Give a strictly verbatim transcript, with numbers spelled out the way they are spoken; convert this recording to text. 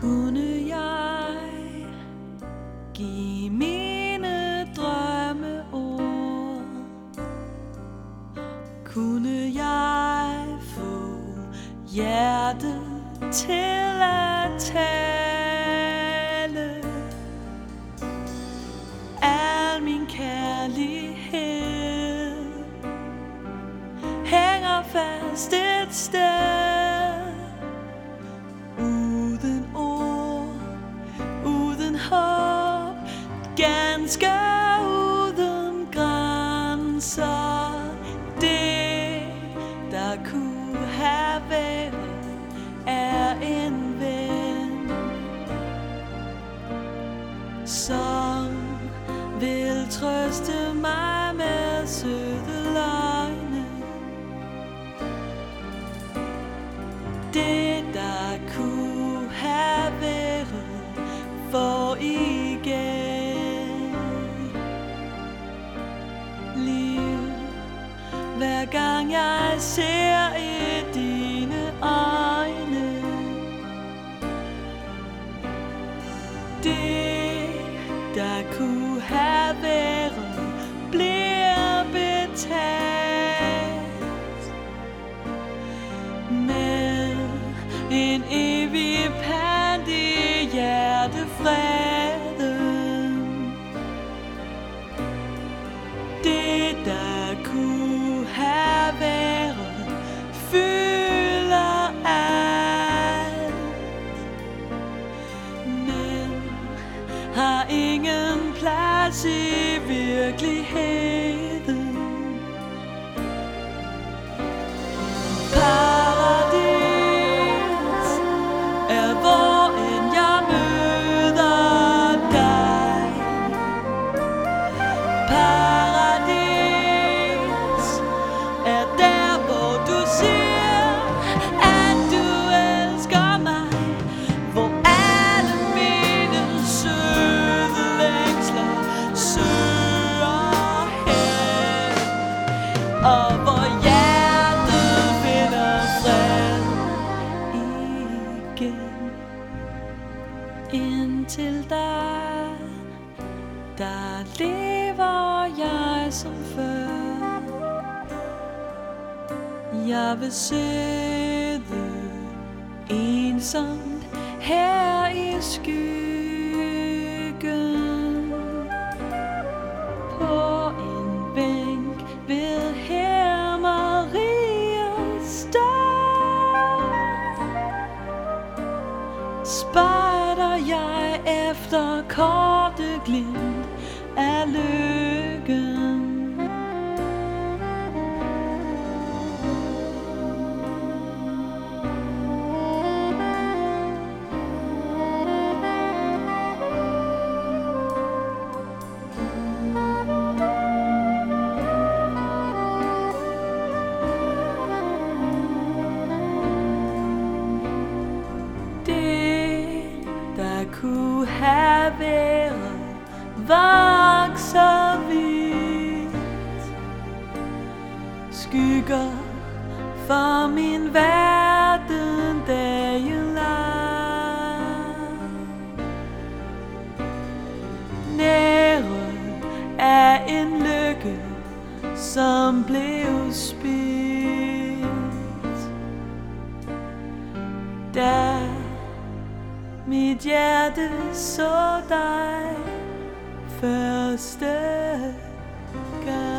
Kunne jeg give mine drømme ord? Kunne jeg få hjertet til at tale? Al min kærlighed hænger fast et sted, uden ord, uden håb, ganske uden grænser. Det, der kunne have været, er en ven, som vil trøste mig med søde løgne. Det, der kunne have været, for igen liv. Hver gang jeg ser i dine øjne, det, der kunne have været, bliver betalt med en evig pant i hjertefreden. Det, der kunne have været, fylder alt, men har ingen plads i virkeligheden. Paradis er hvor end jeg møder dig. Paradis er der, hvor du siger, at du elsker mig, hvor alle mine søde længsler søger hen, og hvor hjertet finder fred igen. Indtil da, der lever jeg som før. Jeg vil sidde ensomt her i skyggen, på en bænk ved Herre Marias dør. Spejder jeg efter korte glimt af lykken. Kunne have været, vokser vidt, skygger for min verden dagen lang. Næret af en lykke, som blev spildt, da mit hjerte så dig første gang.